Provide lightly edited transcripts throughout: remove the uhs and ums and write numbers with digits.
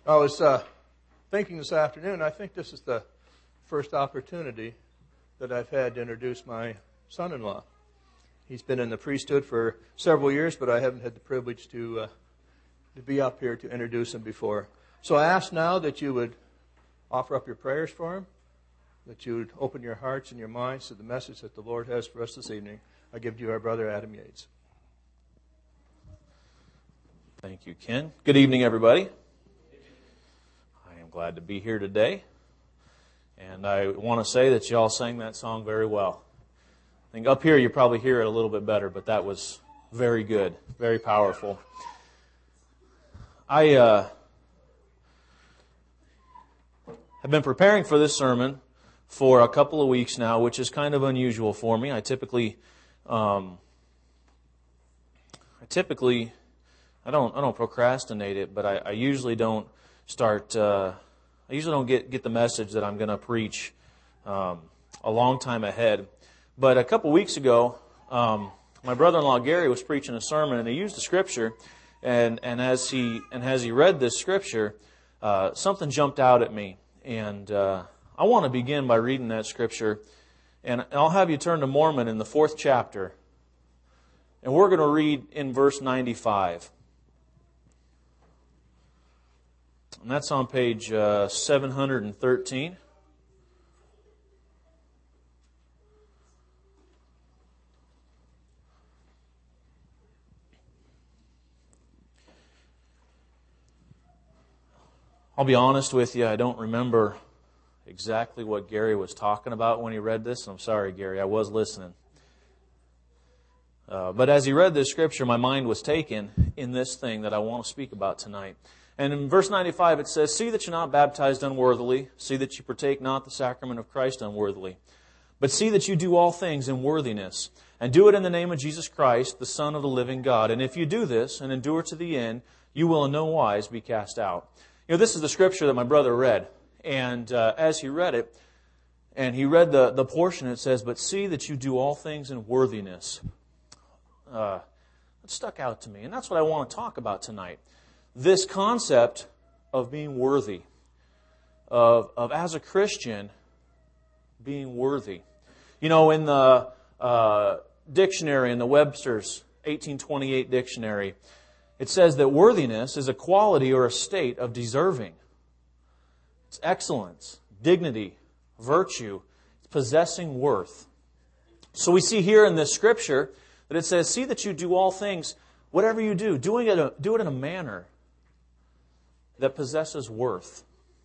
I was thinking this afternoon, I think this is the first opportunity that I've had to introduce my son-in-law. He's been in the priesthood for several years, but I haven't had the privilege to be up here to introduce him before. So I ask now that you would offer up your prayers for him, that you would open your hearts and your minds to the message that the Lord has for us this evening. I give to you our brother Adam Yates. Thank you, Ken. Good evening, everybody. I am glad to be here today. And I want to say that y'all sang that song very well. I think up here you probably hear it a little bit better, but that was very good, very powerful. I have been preparing for this sermon for a couple of weeks now, which is kind of unusual for me. I typically I don't procrastinate it, but I usually don't start. I usually don't get the message that I'm going to preach a long time ahead. But a couple weeks ago, my brother-in-law Gary was preaching a sermon, and he used the scripture. And as he read this scripture, something jumped out at me, and I want to begin by reading that scripture. And I'll have you turn to Mormon in the 4th chapter, and we're going to read in verse 95. And that's on page 713. I'll be honest with you, I don't remember exactly what Gary was talking about when he read this. I'm sorry, Gary, I was listening. But as he read this scripture, my mind was taken in this thing that I want to speak about tonight. And in verse 95 it says, "See that you're not baptized unworthily, see that you partake not the sacrament of Christ unworthily. But see that you do all things in worthiness, and do it in the name of Jesus Christ, the Son of the living God. And if you do this, and endure to the end, you will in no wise be cast out." You know, this is the scripture that my brother read. And as he read it, and he read the portion, it says, "But see that you do all things in worthiness." It stuck out to me, and that's what I want to talk about tonight. This concept of being worthy, of as a Christian, being worthy. You know, in the dictionary, in the Webster's 1828 dictionary, it says that worthiness is a quality or a state of deserving. It's excellence, dignity, virtue, it's possessing worth. So we see here in this scripture that it says, "See that you do all things, whatever you do, do it in a manner that possesses worth.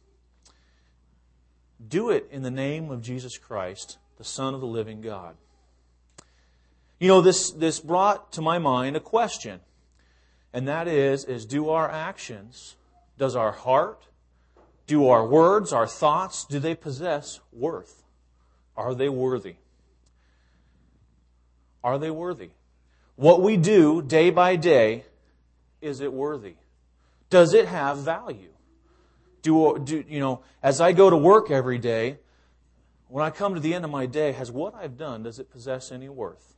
Do it in the name of Jesus Christ, the Son of the living God." You know, this brought to my mind a question, and that is do our actions, does our heart, do our words, our thoughts, do they possess worth? Are they worthy? Are they worthy? What we do day by day, is it worthy? Does it have value? As I go to work every day, when I come to the end of my day, has what I've done, does it possess any worth?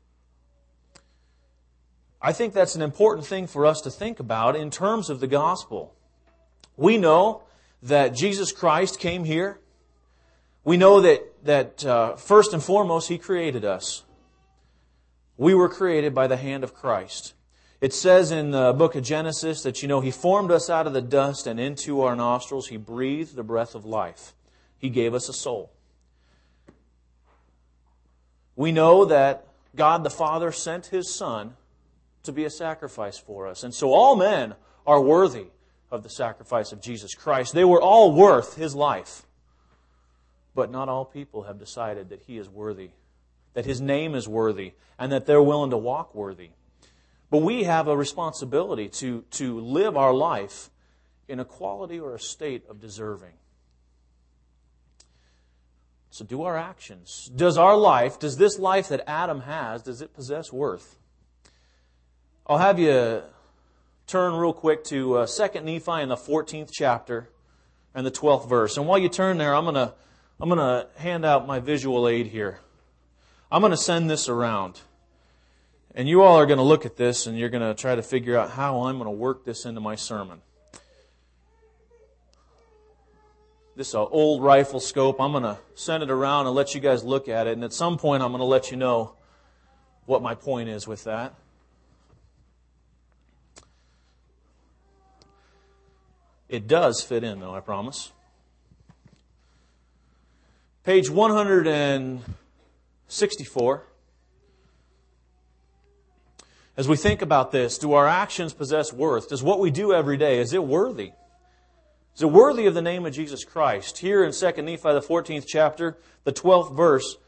I think that's an important thing for us to think about in terms of the gospel. We know that Jesus Christ came here. We know that first and foremost, He created us. We were created by the hand of Christ. It says in the book of Genesis that, He formed us out of the dust, and into our nostrils He breathed the breath of life. He gave us a soul. We know that God the Father sent His Son to be a sacrifice for us. And so all men are worthy of the sacrifice of Jesus Christ. They were all worth His life. But not all people have decided that He is worthy, that His name is worthy, and that they're willing to walk worthy. But we have a responsibility to live our life in a quality or a state of deserving. So do our actions. Does this life that Adam has, does it possess worth? I'll have you turn real quick to 2 Nephi in the 14th chapter and the 12th verse. And while you turn there, I'm going to hand out my visual aid here. I'm going to send this around. And you all are going to look at this and you're going to try to figure out how I'm going to work this into my sermon. this old rifle scope. I'm going to send it around and let you guys look at it. And at some point, I'm going to let you know what my point is with that. It does fit in, though, I promise. Page 164. As we think about this, do our actions possess worth? Does what we do every day, is it worthy? Is it worthy of the name of Jesus Christ? Here in 2 Nephi, the 14th chapter, the 12th verse,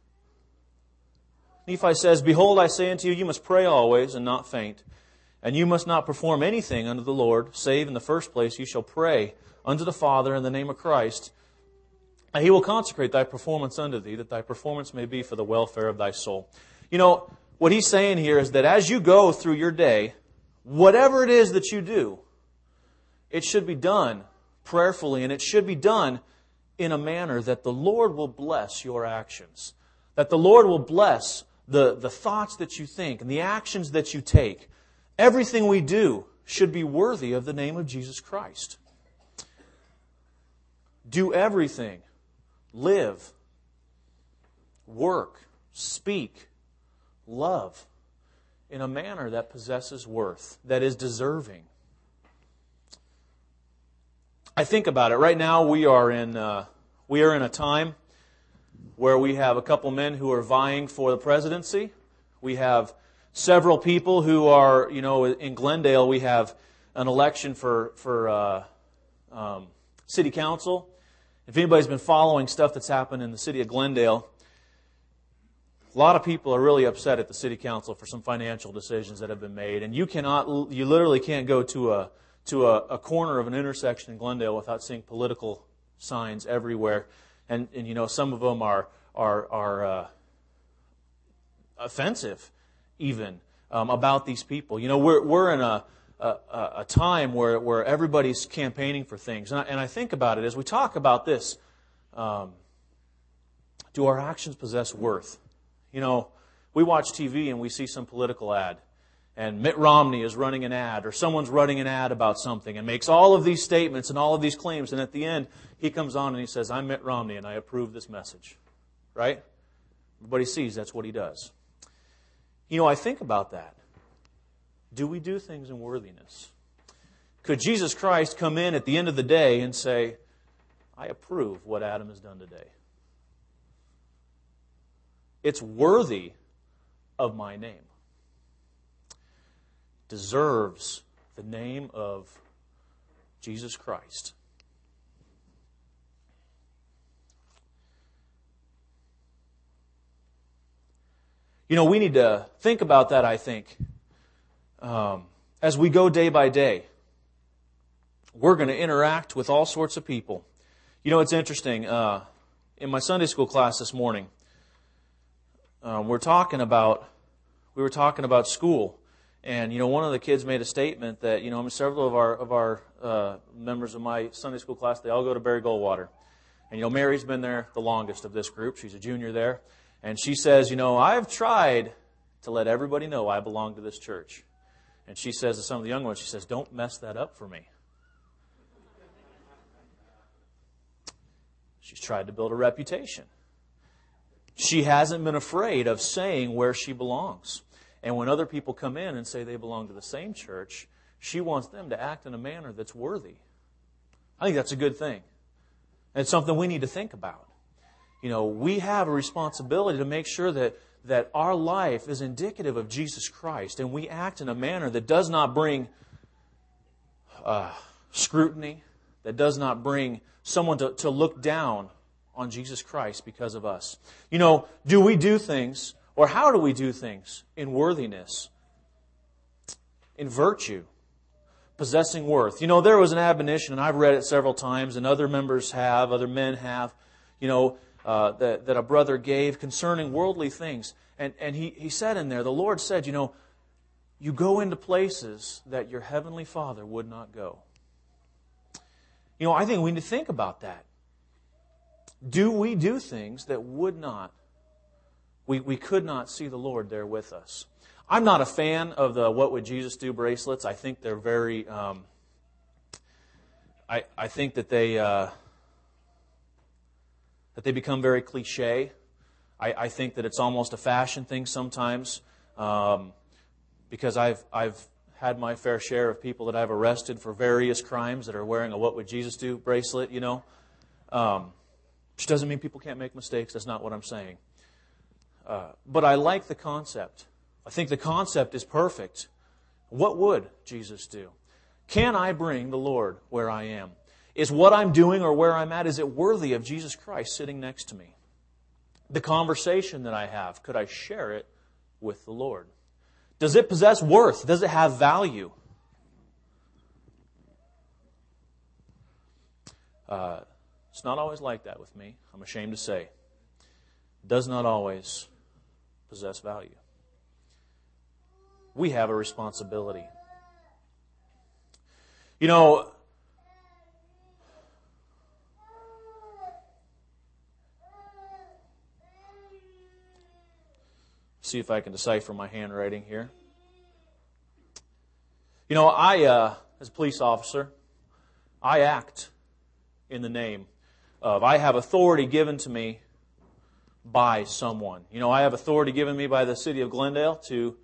Nephi says, "Behold, I say unto you, you must pray always and not faint. And you must not perform anything unto the Lord, save in the first place you shall pray unto the Father in the name of Christ. And He will consecrate thy performance unto thee, that thy performance may be for the welfare of thy soul." You know, what he's saying here is that as you go through your day, whatever it is that you do, it should be done prayerfully, and it should be done in a manner that the Lord will bless your actions. That the Lord will bless the thoughts that you think and the actions that you take. Everything we do should be worthy of the name of Jesus Christ. Do everything, live, work, speak, love in a manner that possesses worth, that is deserving. I think about it. Right now we are in a time where we have a couple men who are vying for the presidency. We have several people who are, in Glendale, we have an election for city council. If anybody's been following stuff that's happened in the city of Glendale, a lot of people are really upset at the city council for some financial decisions that have been made. And you literally can't go to a corner of an intersection in Glendale without seeing political signs everywhere. And some of them are offensive, even about these people. We're in a time where everybody's campaigning for things, and I think about it as we talk about this. Do our actions possess worth? We watch TV and we see some political ad, and Mitt Romney is running an ad, or someone's running an ad about something, and makes all of these statements and all of these claims, and at the end he comes on and he says, "I'm Mitt Romney and I approve this message." Right? Everybody sees that's what he does. I think about that. Do we do things in worthiness? Could Jesus Christ come in at the end of the day and say, "I approve what Adam has done today. It's worthy of my name. Deserves the name of Jesus Christ." We need to think about that, I think, as we go day by day. We're going to interact with all sorts of people. It's interesting. In my Sunday school class this morning, we were talking about school, and one of the kids made a statement that several of our members of my Sunday school class, they all go to Barry Goldwater, and Mary's been there the longest of this group. She's a junior there. And she says, "I've tried to let everybody know I belong to this church." And she says to some of the young ones, she says, "Don't mess that up for me." She's tried to build a reputation. She hasn't been afraid of saying where she belongs. And when other people come in and say they belong to the same church, she wants them to act in a manner that's worthy. I think that's a good thing. And it's something we need to think about. We have a responsibility to make sure that our life is indicative of Jesus Christ, and we act in a manner that does not bring scrutiny, that does not bring someone to look down on Jesus Christ because of us. Do we do things, or how do we do things in worthiness, in virtue, possessing worth? There was an admonition, and I've read it several times, and other men have, that a brother gave concerning worldly things. And he said in there, the Lord said, you go into places that your heavenly Father would not go. I think we need to think about that. Do we do things that would not, we could not see the Lord there with us? I'm not a fan of the "What Would Jesus Do" bracelets. I think they're very, I think that they that they become very cliche. I think that it's almost a fashion thing sometimes, because I've had my fair share of people that I've arrested for various crimes that are wearing a "What Would Jesus Do" bracelet, which doesn't mean people can't make mistakes. That's not what I'm saying. But I like the concept. I think the concept is perfect. What would Jesus do? Can I bring the Lord where I am? Is what I'm doing or where I'm at, is it worthy of Jesus Christ sitting next to me? The conversation that I have, could I share it with the Lord? Does it possess worth? Does it have value? It's not always like that with me, I'm ashamed to say. It does not always possess value. We have a responsibility. See if I can decipher my handwriting here. I, as a police officer, I act in the name of, I have authority given to me by someone. I have authority given me by the city of Glendale to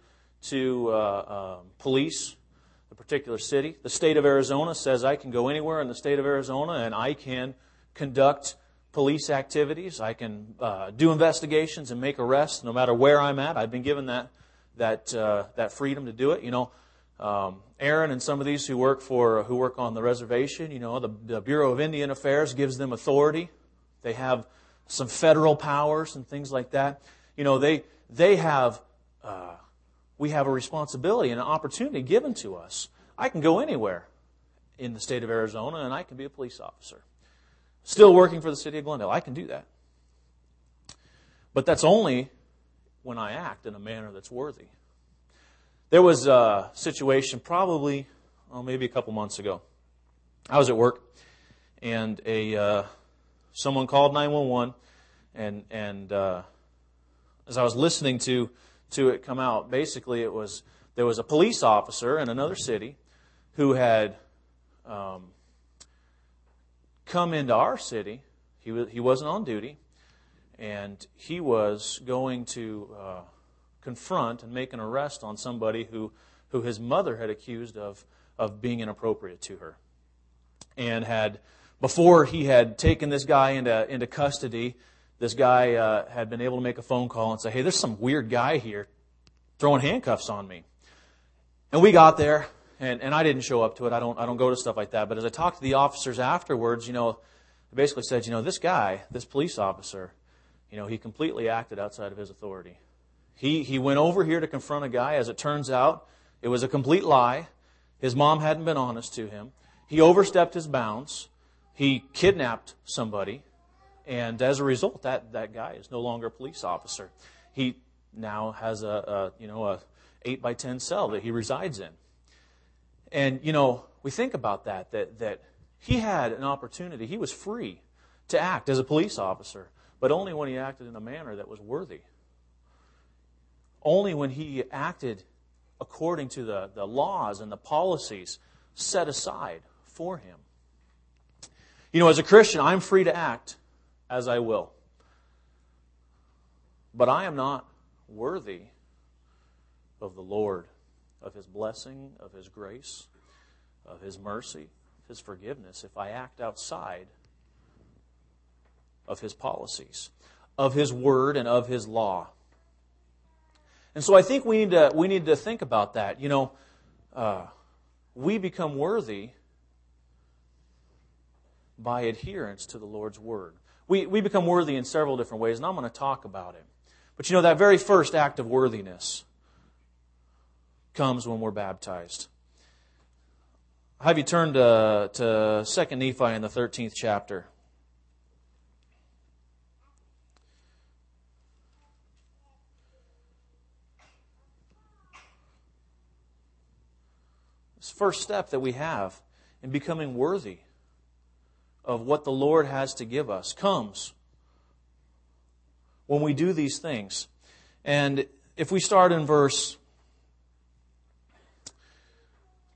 police a particular city. The state of Arizona says I can go anywhere in the state of Arizona and I can conduct police activities. I can do investigations and make arrests no matter where I'm at. I've been given that freedom to do it. Aaron and some of these who work on the reservation, the Bureau of Indian Affairs gives them authority. They have some federal powers and things like that. They have. We have a responsibility and an opportunity given to us. I can go anywhere in the state of Arizona and I can be a police officer. Still working for the city of Glendale. I can do that. But that's only when I act in a manner that's worthy. There was a situation probably, maybe a couple months ago. I was at work and someone called 911 and as I was listening to it come out, basically there was a police officer in another city who had come into our city. He wasn't on duty, and he was going to confront and make an arrest on somebody who his mother had accused of being inappropriate to her. And before he had taken this guy into custody, this guy had been able to make a phone call and say, "Hey, there's some weird guy here throwing handcuffs on me." And we got there, and I didn't show up to it. I don't go to stuff like that. But as I talked to the officers afterwards, they basically said, this guy, this police officer, he completely acted outside of his authority. He went over here to confront a guy. As it turns out, it was a complete lie. His mom hadn't been honest to him. He overstepped his bounds. He kidnapped somebody. And as a result, that guy is no longer a police officer. He now has a 8x10 cell that he resides in. And, we think about that he had an opportunity. He was free to act as a police officer, but only when he acted in a manner that was worthy. Only when he acted according to the laws and the policies set aside for him. As a Christian, I'm free to act as I will. But I am not worthy of the Lord, of His blessing, of His grace, of His mercy, His forgiveness, if I act outside of His policies, of His Word, and of His law. And so I think we need to think about that. We become worthy by adherence to the Lord's Word. We become worthy in several different ways, and I'm going to talk about it. But that very first act of worthiness comes when we're baptized. I'll have you turn to 2 Nephi in the 13th chapter. This first step that we have in becoming worthy of what the Lord has to give us comes when we do these things. And if we start in verse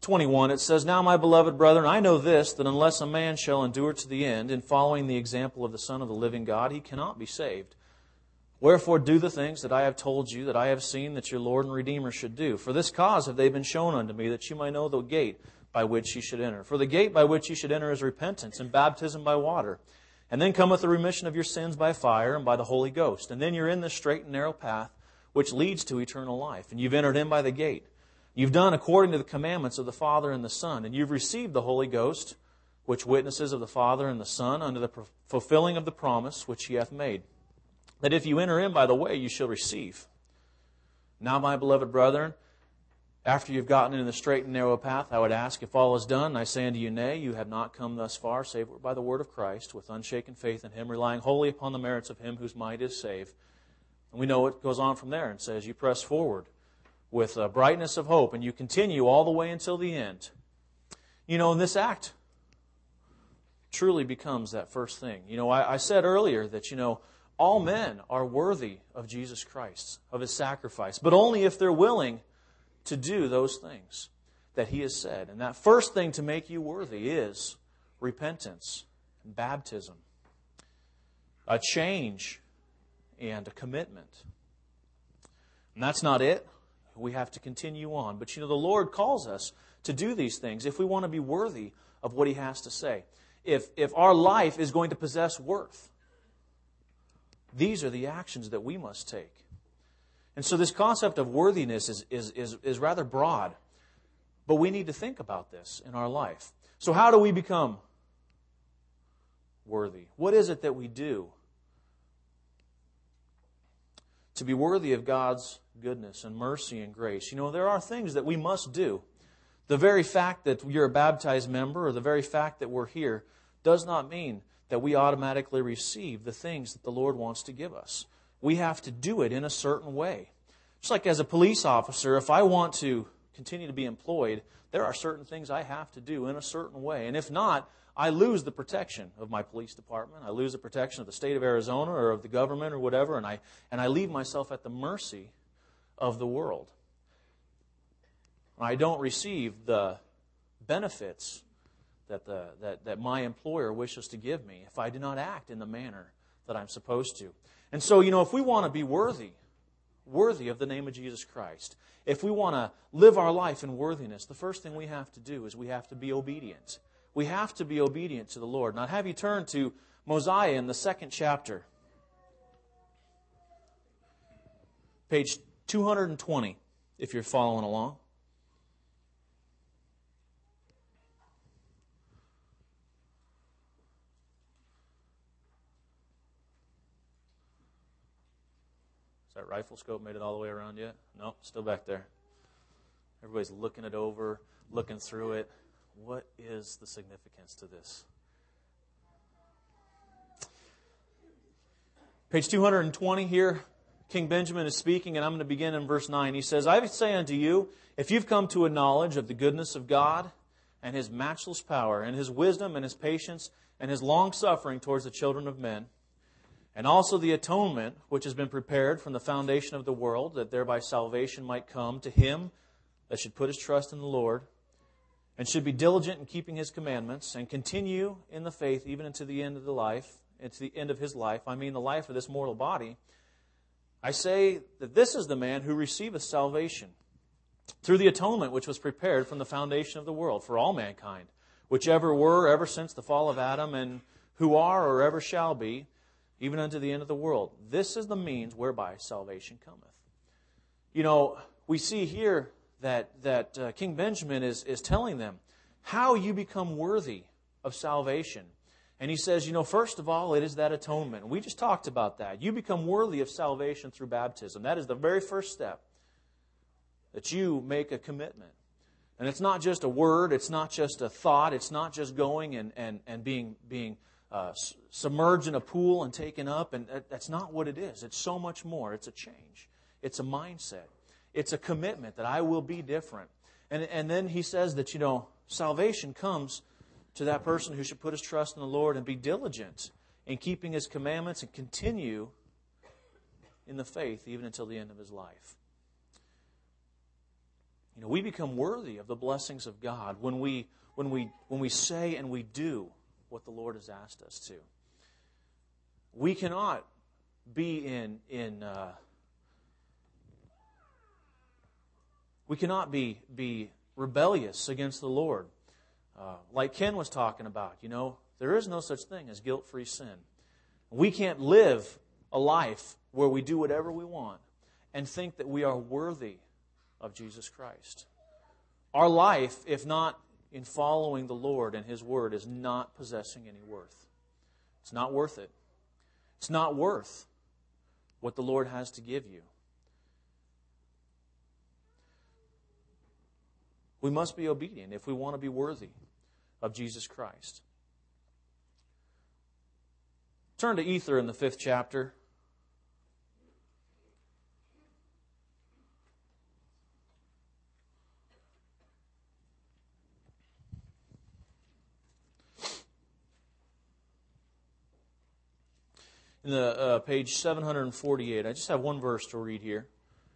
21, it says, Now, my beloved brethren, I know this, that unless a man shall endure to the end in following the example of the Son of the living God, he cannot be saved. Wherefore do the things that I have told you, that I have seen that your Lord and Redeemer should do. For this cause have they been shown unto me, that you might know the gate by which ye should enter. For the gate by which ye should enter is repentance, and baptism by water. And then cometh the remission of your sins by fire and by the Holy Ghost. And then you're in this straight and narrow path which leads to eternal life. And you've entered in by the gate. You've done according to the commandments of the Father and the Son, and you've received the Holy Ghost, which witnesses of the Father and the Son, unto the fulfilling of the promise which He hath made, that if you enter in by the way, you shall receive. Now, my beloved brethren, after you've gotten into the straight and narrow path, I would ask, if all is done, and I say unto you, Nay, you have not come thus far, save by the word of Christ, with unshaken faith in Him, relying wholly upon the merits of Him whose might is saved. And we know what goes on from there, and says, you press forward with a brightness of hope, and you continue all the way until the end. You know, and this act truly becomes that first thing. You know, I said earlier that, you know, all men are worthy of Jesus Christ, of His sacrifice, but only if they're willing to do those things that He has said. And that first thing to make you worthy is repentance and baptism, a change and a commitment. And that's not it. We have to continue on. But you know, the Lord calls us to do these things if we want to be worthy of what He has to say. If our life is going to possess worth, these are the actions that we must take. And so this concept of worthiness is rather broad. But we need to think about this in our life. So how do we become worthy? What is it that we do to be worthy of God's goodness and mercy and grace? You know, there are things that we must do. The very fact that you're a baptized member or the very fact that we're here does not mean that we automatically receive the things that the Lord wants to give us. We have to do it in a certain way. Just like as a police officer, if I want to continue to be employed, there are certain things I have to do in a certain way. And if not, I lose the protection of my police department. I lose the protection of the state of Arizona or of the government or whatever, and I leave myself at the mercy of the world. I don't receive the benefits that my employer wishes to give me if I do not act in the manner that I'm supposed to. And so, you know, if we want to be worthy of the name of Jesus Christ, if we want to live our life in worthiness, the first thing we have to do is we have to be obedient. We have to be obedient to the Lord. Now, I'd have you turn to Mosiah in the 2nd chapter. Page 220, if you're following along. Has that rifle scope made it all the way around yet? No, still back there. Everybody's looking it over, looking through it. What is the significance to this? Page 220 here, King Benjamin is speaking, and I'm going to begin in verse 9. He says, I say unto you, if you've come to a knowledge of the goodness of God and His matchless power and His wisdom and His patience and His long-suffering towards the children of men, and also the atonement which has been prepared from the foundation of the world, that thereby salvation might come to him that should put his trust in the Lord, and should be diligent in keeping His commandments, and continue in the faith even unto the end of the life, into the end of his life, I mean the life of this mortal body, I say that this is the man who receiveth salvation through the atonement which was prepared from the foundation of the world for all mankind, which ever were ever since the fall of Adam, and who are or ever shall be, even unto the end of the world. This is the means whereby salvation cometh. You know, we see here that King Benjamin is telling them how you become worthy of salvation. And he says, you know, first of all, it is that atonement. We just talked about that. You become worthy of salvation through baptism. That is the very first step, that you make a commitment. And it's not just a word, it's not just a thought, it's not just going and being submerged in a pool and taken up. And that's not what it is. It's so much more. It's a change. It's a mindset. It's a commitment that I will be different. And then he says that, you know, salvation comes to that person who should put his trust in the Lord and be diligent in keeping His commandments and continue in the faith even until the end of his life. We become worthy of the blessings of God when we say and we do what the Lord has asked us to. We cannot be we cannot be rebellious against the Lord. Like Ken was talking about, there is no such thing as guilt-free sin. We can't live a life where we do whatever we want and think that we are worthy of Jesus Christ. Our life, if not in following the Lord and His Word, is not possessing any worth. It's not worth it. It's not worth what the Lord has to give you. We must be obedient if we want to be worthy of Jesus Christ. Turn to Ether in the 5th chapter. In the page 748, I just have one verse to read here.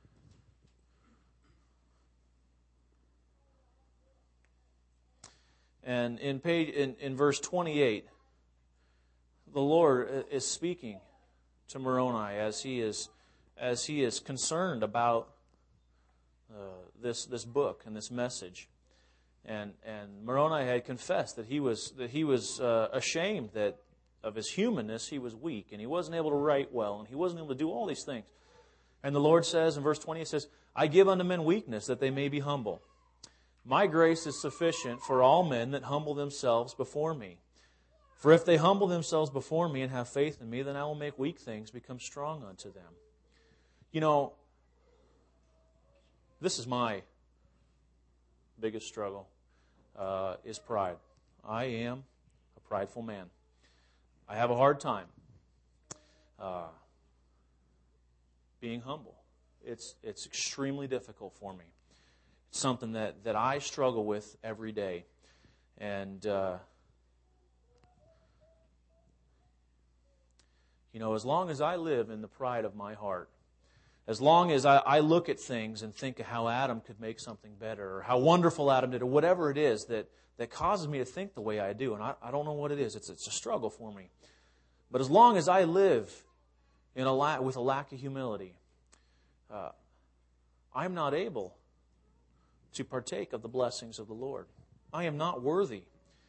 And in verse 28, the Lord is speaking to Moroni as he is concerned about this book and this message. And Moroni had confessed that he was ashamed that of his humanness he was weak, and he wasn't able to write well, and he wasn't able to do all these things. And the Lord says in verse 20, He says, I give unto men weakness that they may be humble. My grace is sufficient for all men that humble themselves before me. For if they humble themselves before me and have faith in me, then I will make weak things become strong unto them. This is my biggest struggle, is pride. I am a prideful man. I have a hard time being humble. It's extremely difficult for me. It's something that I struggle with every day. And, as long as I live in the pride of my heart, as long as I look at things and think of how Adam could make something better, or how wonderful Adam did, or whatever it is that causes me to think the way I do, and I don't know what it is. It's a struggle for me. But as long as I live with a lack of humility, I'm not able to partake of the blessings of the Lord. I am not worthy.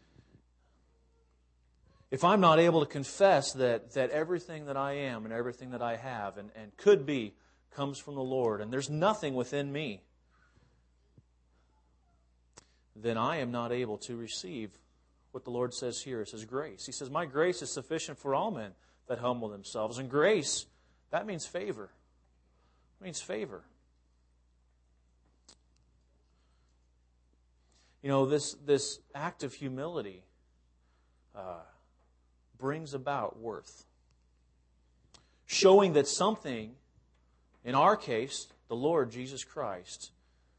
If I'm not able to confess that everything that I am and everything that I have and could be comes from the Lord, and there's nothing within me, then I am not able to receive what the Lord says here. It says grace. He says, my grace is sufficient for all men that humble themselves. And grace, that means favor. It means favor. This act of humility brings about worth. Showing that something, in our case, the Lord Jesus Christ,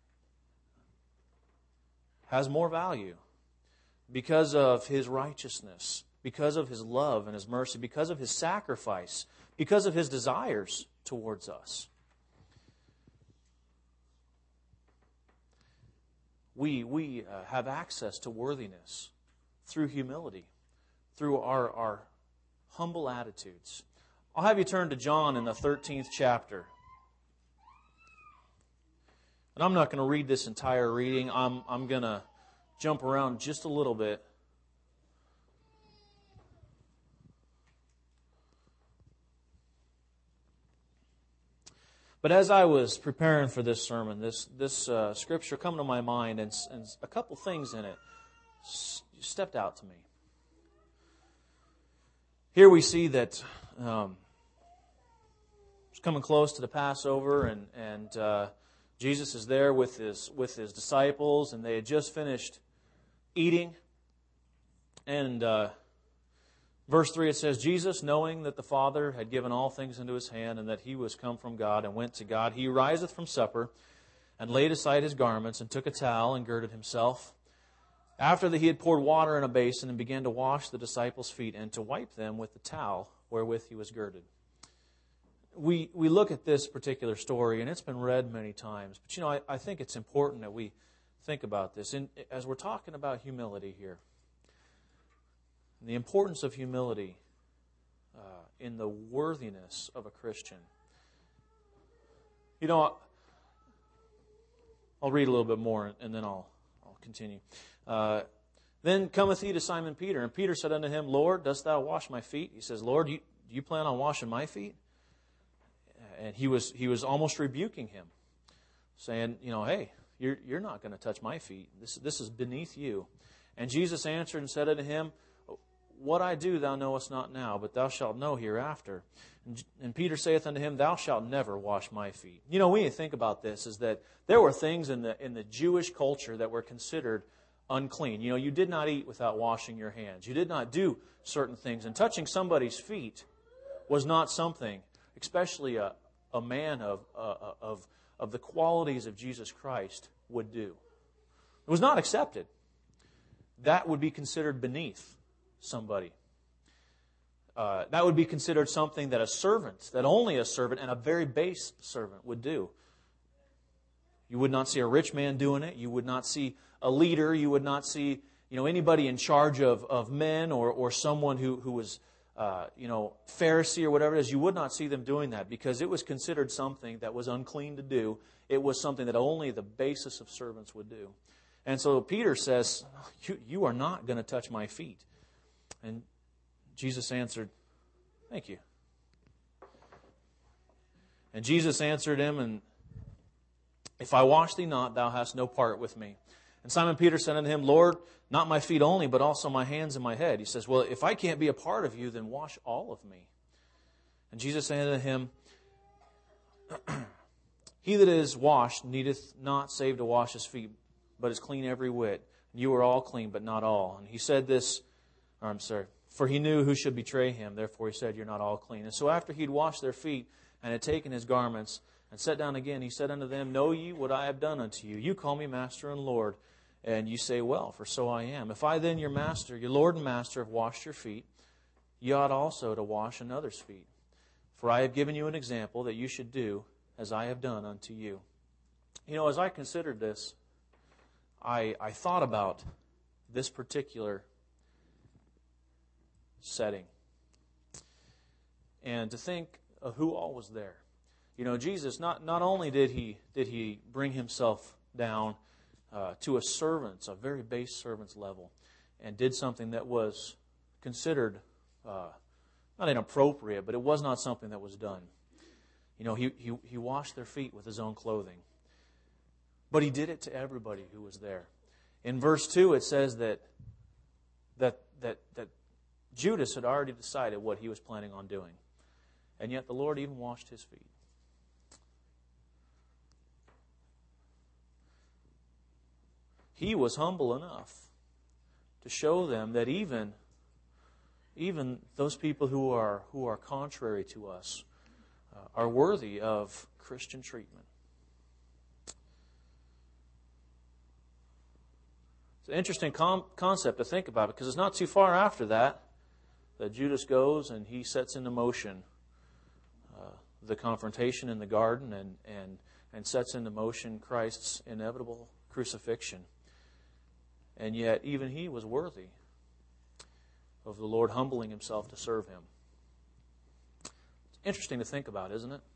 has more value because of His righteousness, because of His love and His mercy, because of His sacrifice, because of His desires towards us. We have access to worthiness through humility, through our humble attitudes. I'll have you turn to John in the 13th chapter. And I'm not going to read this entire reading. I'm going to jump around just a little bit. But as I was preparing for this sermon, this scripture come to my mind, and a couple things in it stepped out to me. Here we see that it's coming close to the Passover, and Jesus is there with his disciples, and they had just finished eating. And verse 3, it says, Jesus, knowing that the Father had given all things into His hand, and that He was come from God and went to God, He riseth from supper, and laid aside His garments, and took a towel, and girded Himself. After that He had poured water in a basin, and began to wash the disciples' feet, and to wipe them with the towel wherewith He was girded. we look at this particular story, and it's been read many times. But, I think it's important that we think about this. As we're talking about humility here, the importance of humility in the worthiness of a Christian. I'll read a little bit more, and then I'll continue. Then cometh he to Simon Peter, and Peter said unto him, Lord, dost thou wash my feet? He says, Lord, do you plan on washing my feet? And he was almost rebuking him, saying, hey, you're not going to touch my feet. This is beneath you. And Jesus answered and said unto him, What I do thou knowest not now, but thou shalt know hereafter. And Peter saith unto him, Thou shalt never wash my feet. We need to think about this, is that there were things in the Jewish culture that were considered unclean. You did not eat without washing your hands. You did not do certain things. And touching somebody's feet was not something, especially a man of the qualities of Jesus Christ would do. It was not accepted. That would be considered beneath somebody. That would be considered something that only a servant and a very base servant would do. You would not see a rich man doing it. You would not see a leader. You would not see anybody in charge of men or someone who was Pharisee or whatever it is. You would not see them doing that because it was considered something that was unclean to do. It was something that only the basis of servants would do. And so Peter says, you are not going to touch my feet. And Jesus answered, Thank you. And Jesus answered him, and if I wash thee not, thou hast no part with me. And Simon Peter said unto him, Lord, not my feet only, but also my hands and my head. He says, well, if I can't be a part of you, then wash all of me. And Jesus said unto him, He that is washed needeth not save to wash his feet, but is clean every whit. You are all clean, but not all. And he said this, for he knew who should betray him. Therefore he said, You're not all clean. And so after he'd washed their feet and had taken his garments and sat down again, he said unto them, Know ye what I have done unto you? You call me Master and Lord, and you say, Well, for so I am. If I then, your Master, your Lord and Master, have washed your feet, ye ought also to wash another's feet. For I have given you an example that you should do as I have done unto you. As I considered this, I thought about this particular setting. And to think of who all was there. Jesus, not only did he bring himself down to a very base servant's level, and did something that was considered not inappropriate, but it was not something that was done. He washed their feet with his own clothing. But he did it to everybody who was there. In verse 2, it says that Judas had already decided what he was planning on doing. And yet the Lord even washed his feet. He was humble enough to show them that even those people who are contrary to us are worthy of Christian treatment. It's an interesting concept to think about, because it's not too far after that Judas goes and he sets into motion the confrontation in the garden and sets into motion Christ's inevitable crucifixion. And yet even he was worthy of the Lord humbling himself to serve him. It's interesting to think about, isn't it?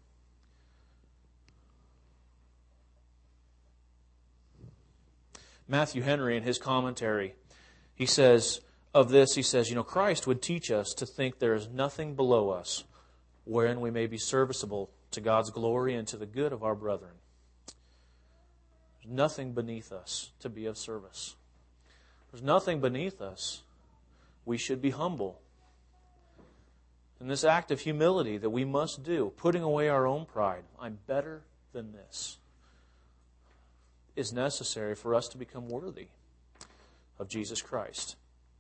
Matthew Henry, in his commentary, he says, Christ would teach us to think there is nothing below us wherein we may be serviceable to God's glory and to the good of our brethren. There's nothing beneath us to be of service. There's nothing beneath us. We should be humble. And this act of humility that we must do, putting away our own pride, I'm better than this, is necessary for us to become worthy of Jesus Christ.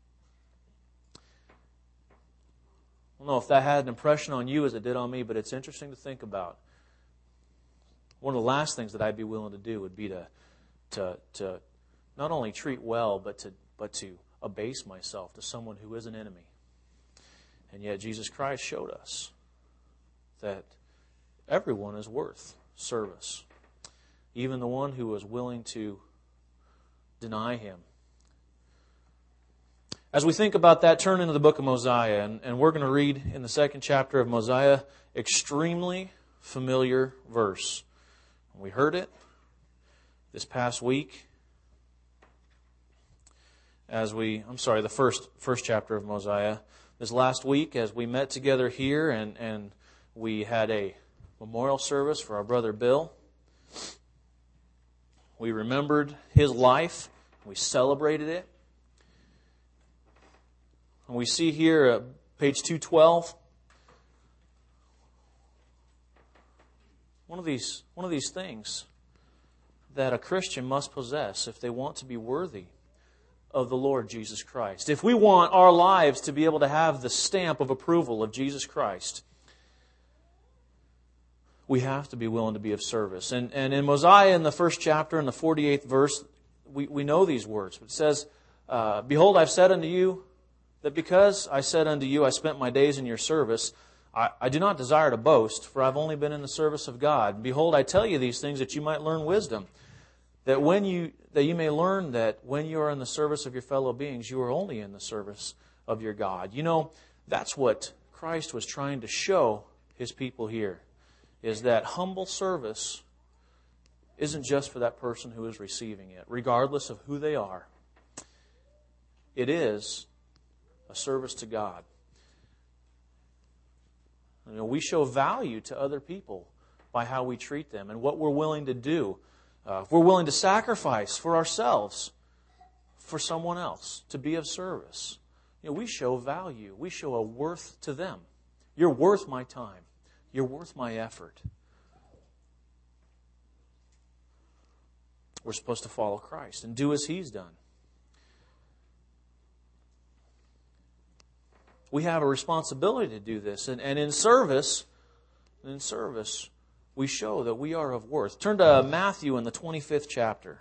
I don't know if that had an impression on you as it did on me, but it's interesting to think about. One of the last things that I'd be willing to do would be to not only treat well, but to abase myself to someone who is an enemy. And yet Jesus Christ showed us that Everyone is worth service. Even the one who was willing to deny Him. As we think about that, turn into the book of Mosiah, and we're going to read in the 2nd chapter of Mosiah, extremely familiar verse. We heard it this past week the first chapter of Mosiah. This last week as we met together here and we had a memorial service for our brother Bill. We remembered his life. We celebrated it. And we see here, page 212, one of these things that a Christian must possess if they want to be worthy of the Lord Jesus Christ. If we want our lives to be able to have the stamp of approval of Jesus Christ, we have to be willing to be of service. And in Mosiah, in the 1st chapter, in the 48th verse, we know these words. It says, Behold, I've said unto you, that because I said unto you, I spent my days in your service, I do not desire to boast, for I've only been in the service of God. Behold, I tell you these things that you might learn wisdom, that you may learn that when you are in the service of your fellow beings, you are only in the service of your God. You know, that's what Christ was trying to show His people here, is that humble service isn't just for that person who is receiving it, regardless of who they are. It is a service to God. You know, we show value to other people by how we treat them and what we're willing to do. If we're willing to sacrifice for ourselves, for someone else, to be of service, you know, we show value. We show a worth to them. You're worth my time. You're worth my effort. We're supposed to follow Christ and do as He's done. We have a responsibility to do this. And in service, we show that we are of worth. Turn to Matthew in the 25th chapter.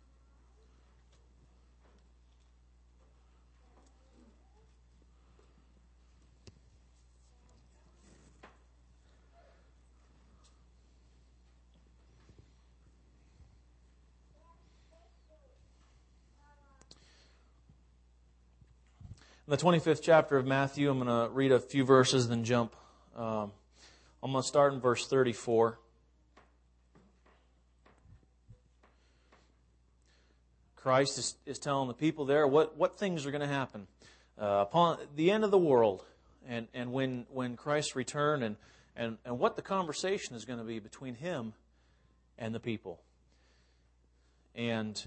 In the 25th chapter of Matthew, I'm going to read a few verses, then jump. I'm going to start in verse 34. Christ is telling the people there what things are going to happen upon the end of the world, and when Christ return, and what the conversation is going to be between Him and the people. And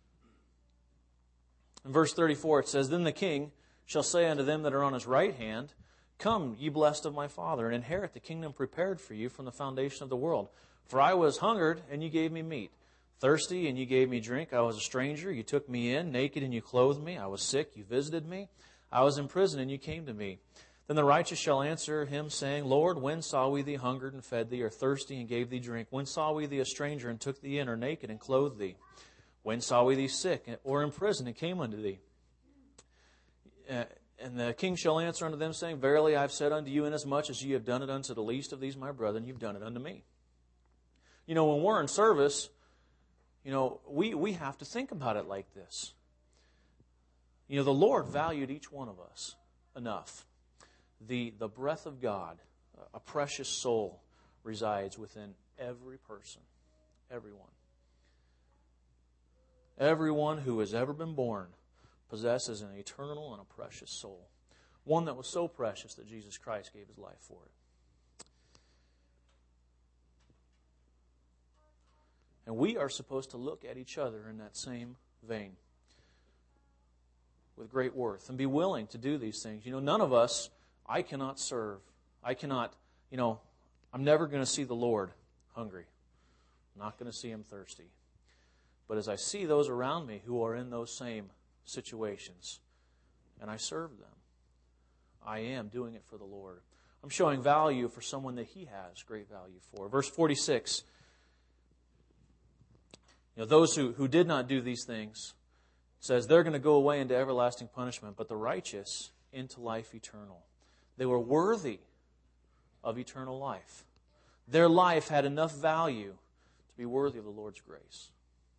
in verse 34 it says, Then the king shall say unto them that are on his right hand, Come, ye blessed of my Father, and inherit the kingdom prepared for you from the foundation of the world. For I was hungered, and you gave me meat. Thirsty, and you gave me drink. I was a stranger, you took me in. Naked, and you clothed me. I was sick, you visited me. I was in prison, and you came to me. Then the righteous shall answer him, saying, Lord, when saw we thee hungered and fed thee, or thirsty and gave thee drink? When saw we thee a stranger and took thee in, or naked and clothed thee? When saw we thee sick or in prison and came unto thee? And the king shall answer unto them, saying, Verily I have said unto you, inasmuch as ye have done it unto the least of these my brethren, you've done it unto me. You know, when we're in service, you know, we have to think about it like this. You know, the Lord valued each one of us enough. The breath of God, a precious soul, resides within every person, everyone. Everyone who has ever been born possesses an eternal and a precious soul. One that was so precious that Jesus Christ gave His life for it. And we are supposed to look at each other in that same vein with great worth and be willing to do these things. You know, none of us, I cannot serve. I cannot, you know, I'm never going to see the Lord hungry. I'm not going to see Him thirsty. But as I see those around me who are in those same situations, and I serve them, I am doing it for the Lord. I'm showing value for someone that He has great value for. Verse 46, you know, those who did not do these things, says they're going to go away into everlasting punishment, but the righteous into life eternal. They were worthy of eternal life. Their life had enough value to be worthy of the Lord's grace.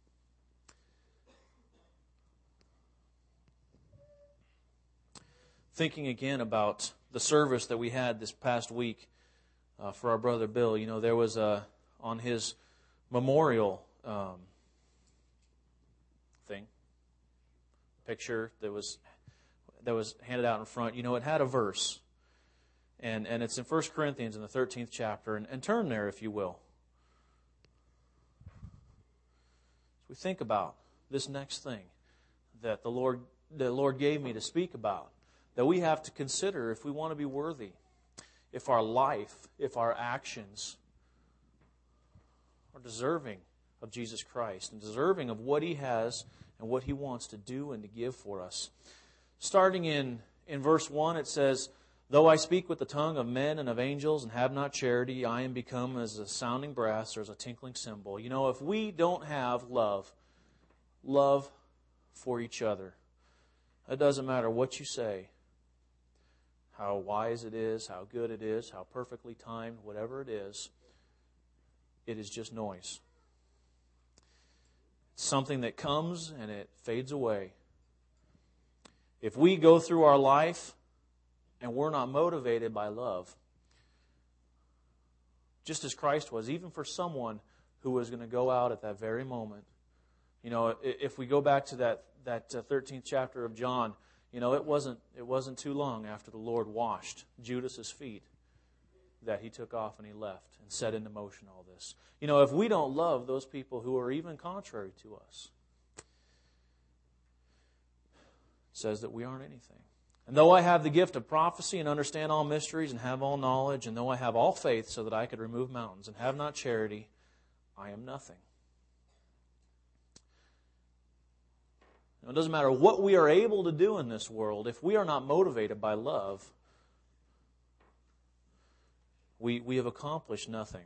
Thinking again about the service that we had this past week for our brother Bill, there was on his memorial picture that was handed out in front. It had a verse, and it's in 1 Corinthians in the 13th chapter, and turn there if you will. As we think about this next thing that the Lord gave me to speak about, that we have to consider if we want to be worthy, if our life, if our actions are deserving of Jesus Christ and deserving of what He has and what He wants to do and to give for us. Starting in verse 1, it says, "Though I speak with the tongue of men and of angels and have not charity, I am become as a sounding brass or as a tinkling cymbal." If we don't have love for each other, it doesn't matter what you say, how wise it is, how good it is, how perfectly timed, whatever it is just noise. It's something that comes and it fades away. If we go through our life and we're not motivated by love, just as Christ was, even for someone who was going to go out at that very moment. If we go back to that 13th chapter of John, it wasn't too long after the Lord washed Judas's feet that He took off and He left and set into motion all this. If we don't love those people who are even contrary to us, it says that we aren't anything. "And though I have the gift of prophecy and understand all mysteries and have all knowledge, and though I have all faith so that I could remove mountains and have not charity, I am nothing." It doesn't matter what we are able to do in this world, if we are not motivated by love, we have accomplished nothing.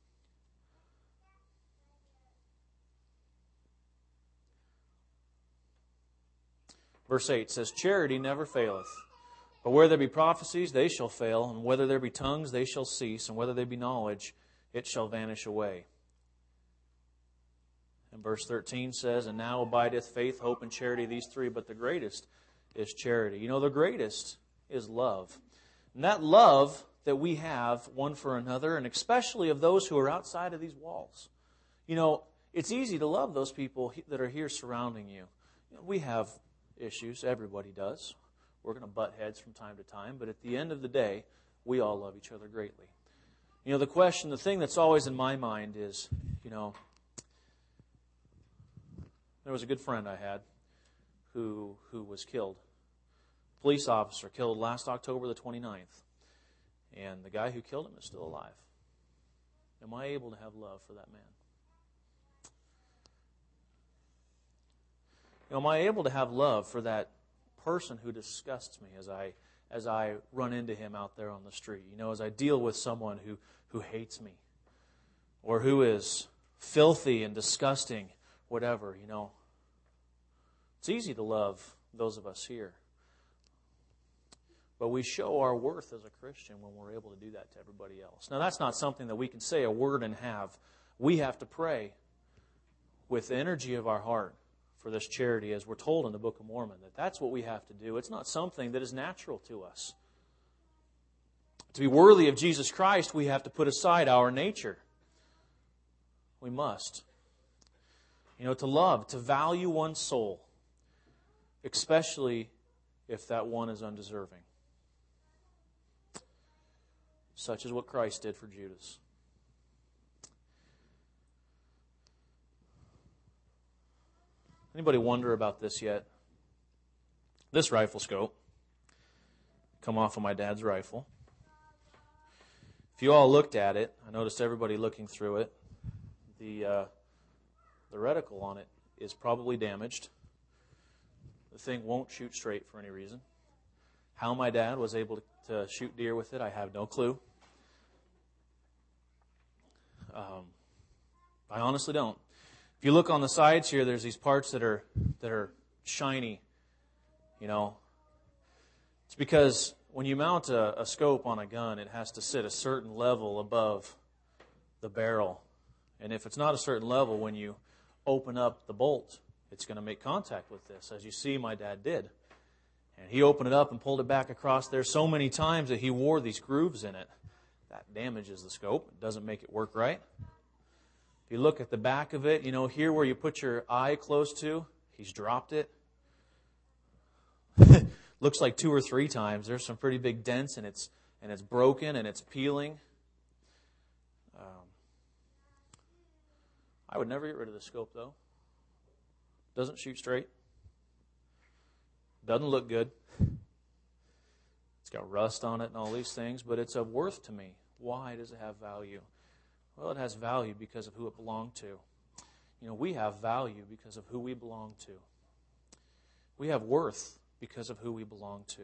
Verse 8 says, "Charity never faileth. But where there be prophecies, they shall fail, and whether there be tongues, they shall cease, and whether there be knowledge, it shall vanish away." And verse 13 says, "And now abideth faith, hope, and charity, these three, but the greatest is charity." The greatest is love. And that love that we have one for another, and especially of those who are outside of these walls. It's easy to love those people that are here surrounding you. We have issues, everybody does. We're going to butt heads from time to time, but at the end of the day, we all love each other greatly. The thing that's always in my mind is, there was a good friend I had who was killed. Police officer killed last October the 29th. And the guy who killed him is still alive. Am I able to have love for that man? Am I able to have love for that person who disgusts me as I run into him out there on the street? As I deal with someone who hates me or who is filthy and disgusting, whatever, It's easy to love those of us here. But we show our worth as a Christian when we're able to do that to everybody else. Now, that's not something that we can say a word and have. We have to pray with the energy of our heart for this charity, as we're told in the Book of Mormon, that's what we have to do. It's not something that is natural to us. To be worthy of Jesus Christ, we have to put aside our nature. We must. To love, to value one's soul, especially if that one is undeserving. Such is what Christ did for Judas. Anybody wonder about this yet? This rifle scope come off of my dad's rifle. If you all looked at it, I noticed everybody looking through it. The reticle on it is probably damaged. The thing won't shoot straight for any reason. How my dad was able to shoot deer with it, I have no clue. I honestly don't. If you look on the sides here, there's these parts that are shiny. It's because when you mount a scope on a gun, it has to sit a certain level above the barrel. And if it's not a certain level, when you open up the bolt, it's going to make contact with this, as you see my dad did. And he opened it up and pulled it back across there so many times that he wore these grooves in it. That damages the scope. It doesn't make it work right. If you look at the back of it, here where you put your eye close to, he's dropped it. Looks like 2 or 3 times. There's some pretty big dents, and it's broken and it's peeling. I would never get rid of the scope, though. Doesn't shoot straight. Doesn't look good. It's got rust on it and all these things, but it's of worth to me. Why does it have value? Well, it has value because of who it belonged to. We have value because of who we belong to. We have worth because of who we belong to.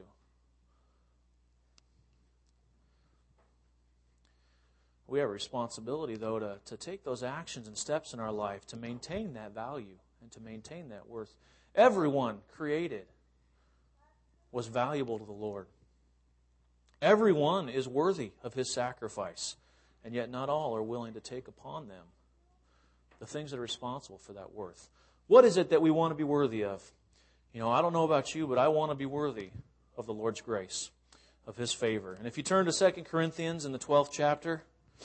We have a responsibility, though, to take those actions and steps in our life to maintain that value and to maintain that worth. Everyone created was valuable to the Lord. Everyone is worthy of His sacrifice, and yet not all are willing to take upon them the things that are responsible for that worth. What is it that we want to be worthy of? I don't know about you, but I want to be worthy of the Lord's grace, of His favor. And if you turn to 2 Corinthians in the 12th chapter,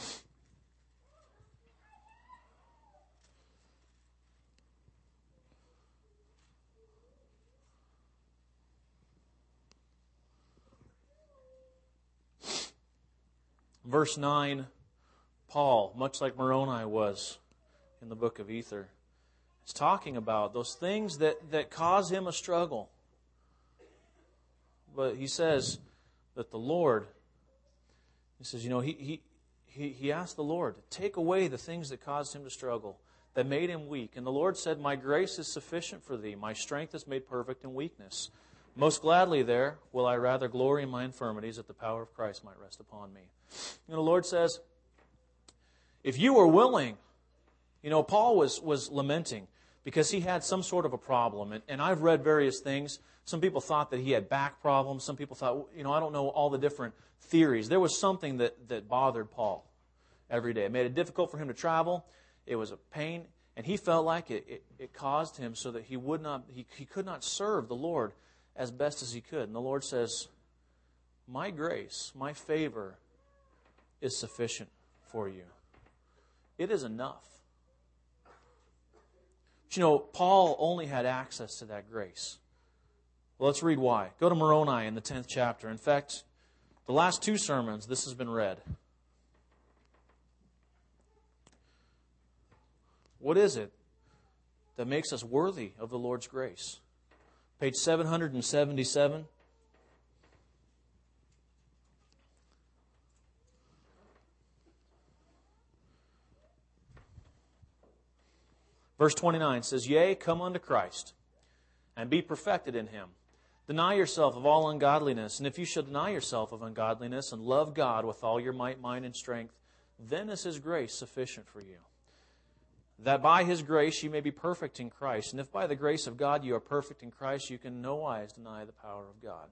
verse 9, Paul, much like Moroni was in the book of Ether, is talking about those things that cause him a struggle. But he says that the Lord, he says, he asked the Lord to take away the things that caused him to struggle, that made him weak. And the Lord said, my grace is sufficient for thee. My strength is made perfect in weakness. Most gladly there will I rather glory in my infirmities, that the power of Christ might rest upon me. The Lord says, if you are willing, Paul was lamenting because he had some sort of a problem. And I've read various things. Some people thought that he had back problems. Some people thought, I don't know all the different theories. There was something that bothered Paul every day. It made it difficult for him to travel. It was a pain. And he felt like it caused him so that he could not serve the Lord as best as he could. And the Lord says, my grace, my favor is sufficient for you. It is enough. But Paul only had access to that grace. Well, let's read why. Go to Moroni in the 10th chapter. In fact, the last 2 sermons, this has been read. What is it that makes us worthy of the Lord's grace? Page 777. Verse 29 says, yea, come unto Christ, and be perfected in Him. Deny yourself of all ungodliness, and if you shall deny yourself of ungodliness, and love God with all your might, mind, and strength, then is His grace sufficient for you. That by His grace you may be perfect in Christ. And if by the grace of God you are perfect in Christ, you can in no wise deny the power of God.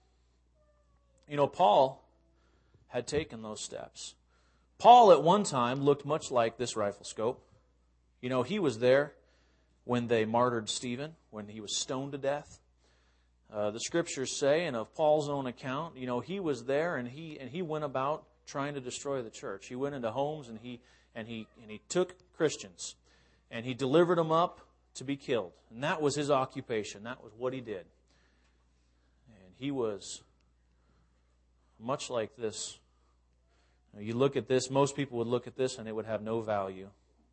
Paul had taken those steps. Paul at one time looked much like this rifle scope. He was there when they martyred Stephen, when he was stoned to death. The Scriptures say, and of Paul's own account, he was there and he went about trying to destroy the church. He went into homes and he took Christians and he delivered them up to be killed. And that was his occupation. That was what he did. And he was much like this. You look at this, most people would look at this and it would have no value.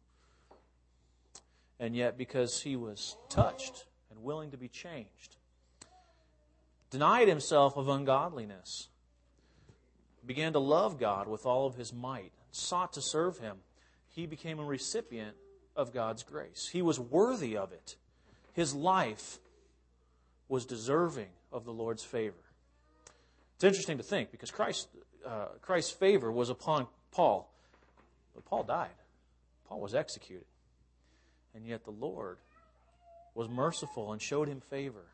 And yet, because he was touched and willing to be changed, denied himself of ungodliness, began to love God with all of his might, sought to serve Him, he became a recipient of God's grace. He was worthy of it. His life was deserving of the Lord's favor. It's interesting to think, because Christ's favor was upon Paul, but Paul died. Paul was executed. And yet the Lord was merciful and showed him favor.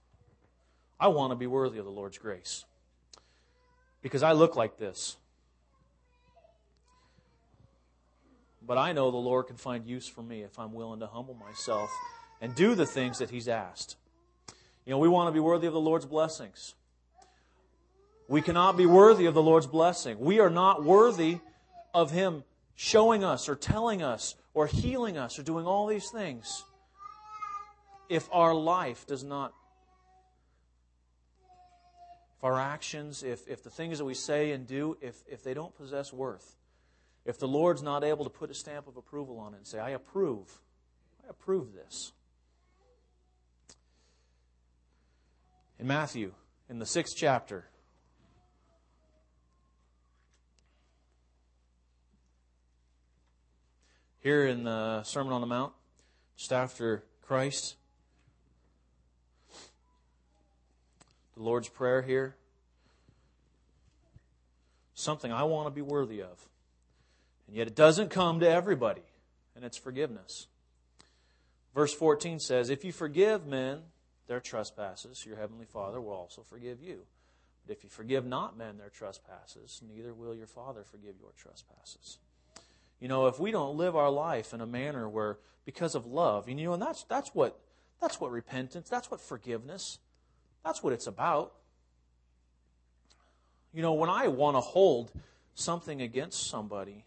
I want to be worthy of the Lord's grace, because I look like this. But I know the Lord can find use for me if I'm willing to humble myself and do the things that He's asked. You know, we want to be worthy of the Lord's blessings. We cannot be worthy of the Lord's blessing. We are not worthy of Him showing us or telling us or healing us or doing all these things if our life does not, if our actions, if the things that we say and do, if they don't possess worth. If the Lord's not able to put a stamp of approval on it and say, I approve this. In Matthew, in the 6th chapter, here in the Sermon on the Mount, just after Christ, the Lord's Prayer here, something I want to be worthy of. And yet it doesn't come to everybody, and it's forgiveness. Verse 14 says, if you forgive men their trespasses, your heavenly Father will also forgive you. But if you forgive not men their trespasses, neither will your Father forgive your trespasses. You know, if we don't live our life in a manner where, because of love, and you know, and that's what repentance, that's what forgiveness, that's what it's about. You know, when I want to hold something against somebody,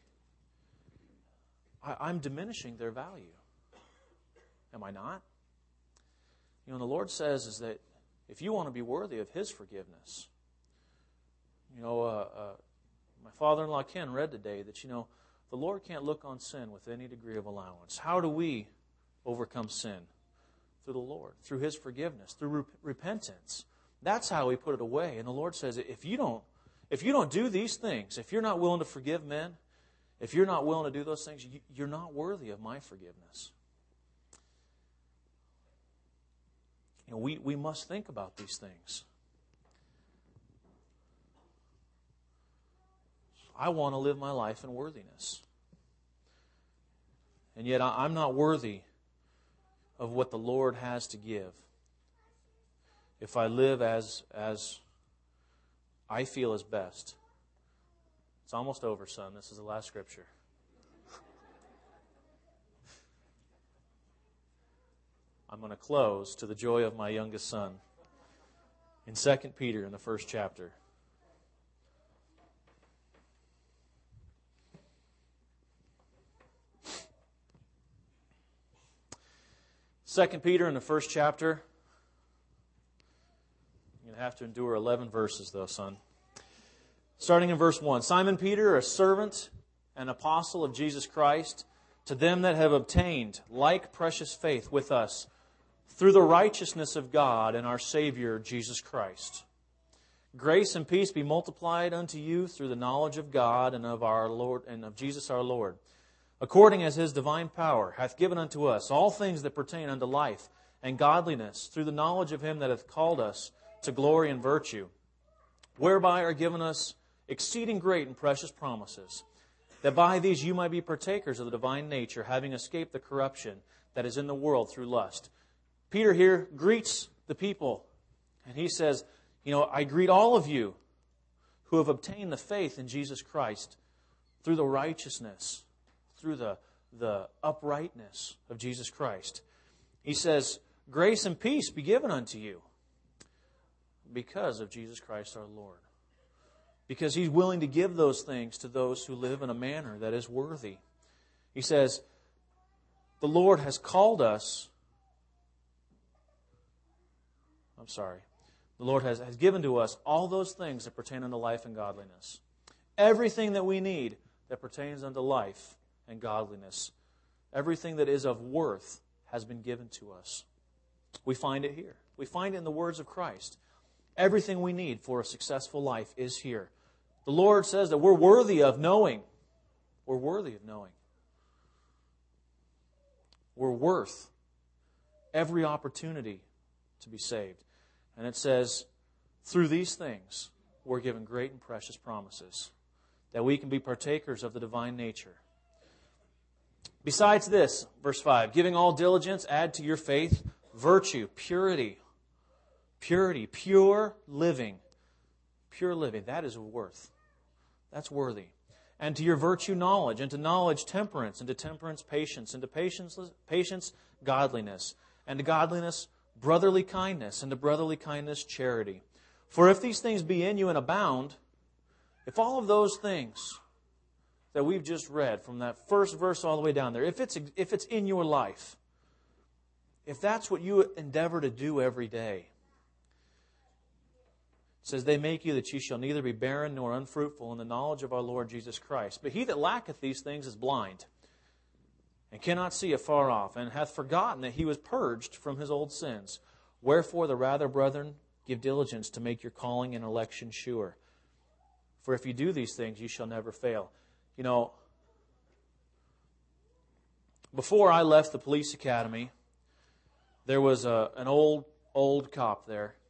I'm diminishing their value. Am I not? You know, the Lord says is that if you want to be worthy of His forgiveness, you know, my father-in-law Ken read today that, you know, the Lord can't look on sin with any degree of allowance. How do we overcome sin? Through the Lord, through His forgiveness, through repentance. That's how we put it away. And the Lord says, if you don't do these things, if you're not willing to forgive men, if you're not willing to do those things, you're not worthy of my forgiveness. You know, we must think about these things. I want to live my life in worthiness. And yet I'm not worthy of what the Lord has to give if I live as I feel is best. It's almost over, son. This is the last scripture. I'm going to close to the joy of my youngest son in 2 Peter in the 1st chapter. Second Peter in the 1st chapter. You're going to have to endure 11 verses, though, son. Starting in verse 1. Simon Peter, a servant and apostle of Jesus Christ, to them that have obtained like precious faith with us, through the righteousness of God and our Savior, Jesus Christ. Grace and peace be multiplied unto you through the knowledge of God and of our Lord and of Jesus our Lord, according as His divine power hath given unto us all things that pertain unto life and godliness, through the knowledge of Him that hath called us to glory and virtue, whereby are given us exceeding great and precious promises, that by these you might be partakers of the divine nature, having escaped the corruption that is in the world through lust. Peter here greets the people, and he says, you know, I greet all of you who have obtained the faith in Jesus Christ through the righteousness, through the uprightness of Jesus Christ. He says, grace and peace be given unto you because of Jesus Christ our Lord. Because He's willing to give those things to those who live in a manner that is worthy. He says, the Lord has called us. The Lord has given to us all those things that pertain unto life and godliness. Everything that we need that pertains unto life and godliness. Everything that is of worth has been given to us. We find it here. We find it in the words of Christ. Everything we need for a successful life is here. The Lord says that we're worthy of knowing. We're worthy of knowing. We're worth every opportunity to be saved. And it says, through these things, we're given great and precious promises, that we can be partakers of the divine nature. Besides this, verse 5, giving all diligence, add to your faith virtue, purity, pure living. Pure living, that is worth. That's worthy. and to your virtue knowledge, and to knowledge temperance, and to temperance patience, and to patience godliness, and to godliness brotherly kindness, and to brotherly kindness charity. For if these things be in you and abound, if all of those things that we've just read from that first verse all the way down there, if it's in your life, if that's what you endeavor to do every day, it says, they make you that ye shall neither be barren nor unfruitful in the knowledge of our Lord Jesus Christ. But he that lacketh these things is blind, and cannot see afar off, and hath forgotten that he was purged from his old sins. Wherefore the rather, brethren, give diligence to make your calling and election sure. For if you do these things, you shall never fail. You know, before I left the police academy, there was an old cop there.